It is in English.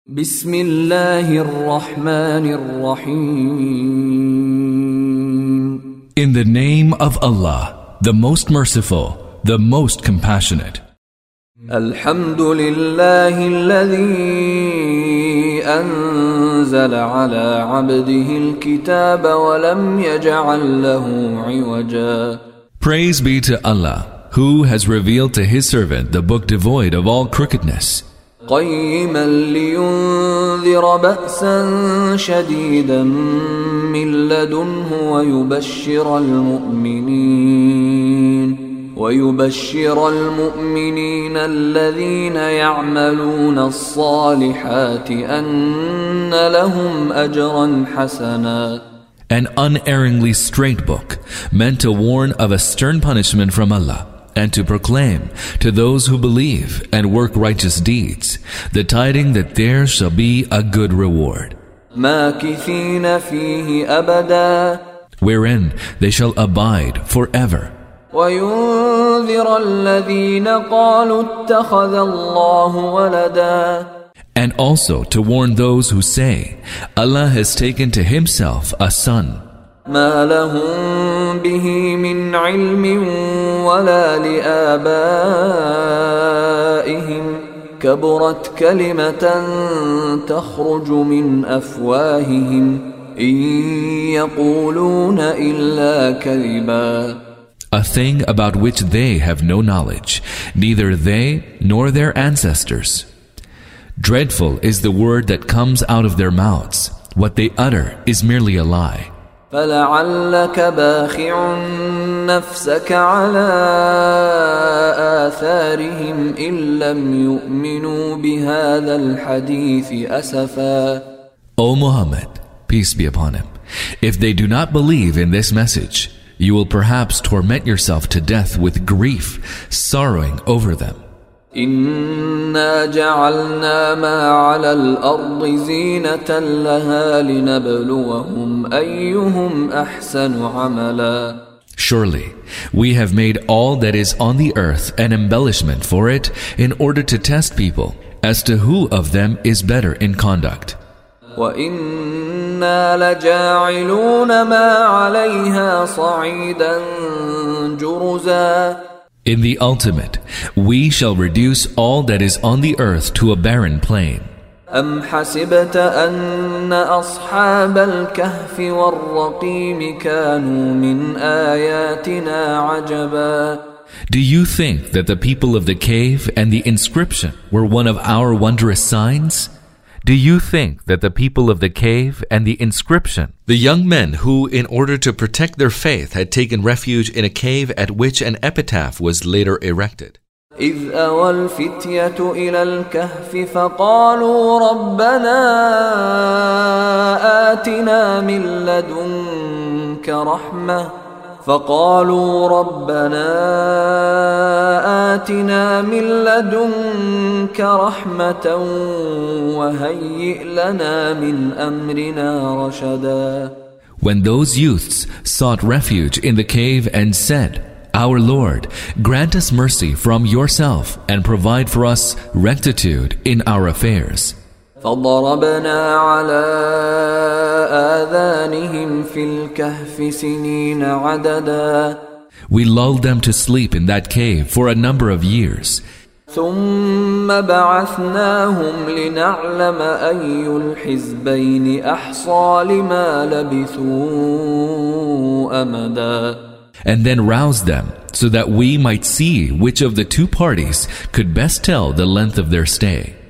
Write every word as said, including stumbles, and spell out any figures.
بسم الله الرحمن الرحيم. In the name of Allah, the most merciful, the most compassionate. الحمد لله الذي أنزل على عبده الكتاب ولم يجعل له عوجا. Praise be to Allah, who has revealed to His servant the book devoid of all crookedness. قيما لينذر بأسا شديدا من لدنه ويبشر المؤمنين ويبشر المؤمنين الذين يعملون الصالحات أن لهم أجرا حسنا. An unerringly straight book, meant to warn of a stern punishment from Allah, and to proclaim to those who believe and work righteous deeds the tidings that there shall be a good reward, ماكثين فيه أبدا, wherein they shall abide forever. وينذر الذين قالوا اتخذ الله ولدا. And also to warn those who say, Allah has taken to Himself a son. ما لهم به من علم ولا لآبائهم كبرت كلمة تخرج من أفواههم إن يقولون إلا كذبا. A thing about which they have no knowledge, neither they nor their ancestors. Dreadful is the word that comes out of their mouths. What they utter is merely a lie. فلعلك باخع نفسك على آثارهم إن لم يؤمنوا بهذا الحديث أسفا. O Muhammad, peace be upon him, if they do not believe in this message, you will perhaps torment yourself to death with grief, sorrowing over them. إنا جعلنا ما على الأرض زينة لها لنبلوهم أيهم أحسن عملا. Surely, we have made all that is on the earth an embellishment for it in order to test people as to who of them is better in conduct. وإنا لجاعلون ما عليها صعيدا جرزا. In the ultimate, we shall reduce all that is on the earth to a barren plain. أم حسبت أن أصحاب الكهف والرقيم كانوا من آياتنا عجبا. Do you think that the people of the cave and the inscription were one of our wondrous signs? Do you think that the people of the cave and the inscription, the young men who, in order to protect their faith, had taken refuge in a cave at which an epitaph was later erected? إذ أوى الفتية إلى الكهف فقالوا ربنا آتنا من لدنك رحمة فقالوا ربنا آتنا من لدنك رحمة وهيئ لنا من أمرنا رشدا. When those youths sought refuge in the cave and said, Our Lord, grant us mercy from yourself and provide for us rectitude in our affairs. فضربنا على آذانهم في الكهف سنين عددا. We lulled them to sleep in that cave for a number of years. ثم بعثناهم لنعلم أي الحزبين أحصى لما لبثوا أمدا. And then roused them so that we might see which of the two parties could best tell the length of their stay.